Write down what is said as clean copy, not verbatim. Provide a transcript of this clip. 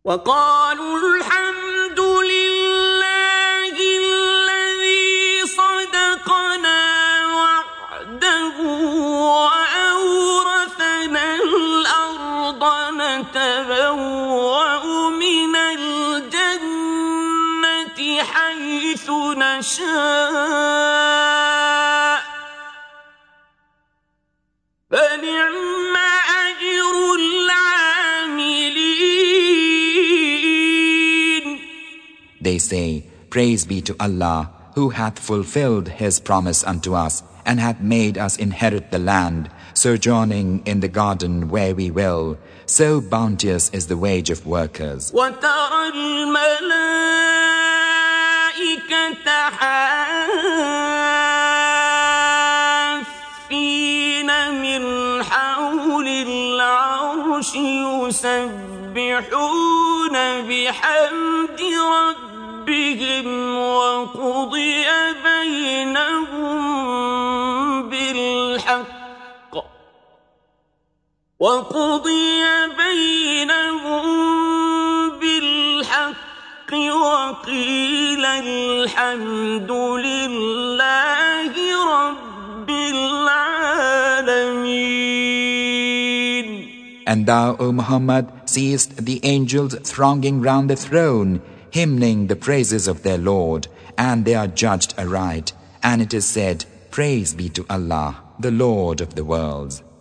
وقالوا الحمد لله الذي صدقنا وعده وأورثنا الأرض نتبوأ من الجنة حيث نشاء فنعم أجر العاملين. They say, Praise be to Allah, who hath fulfilled His promise unto us, and hath made us inherit the land, sojourning in the garden where we will. So bounteous is the wage of workers. وترى الملائكة حافين من حول العرش يسبحون بحمد ربهم وقضي بينهم بالحق وقيل الحمد لله رب العالمين. And thou, O Muhammad, seest the angels thronging round the throne, hymning the praises of their Lord, and they are judged aright. And it is said, Praise be to Allah, the Lord of the worlds.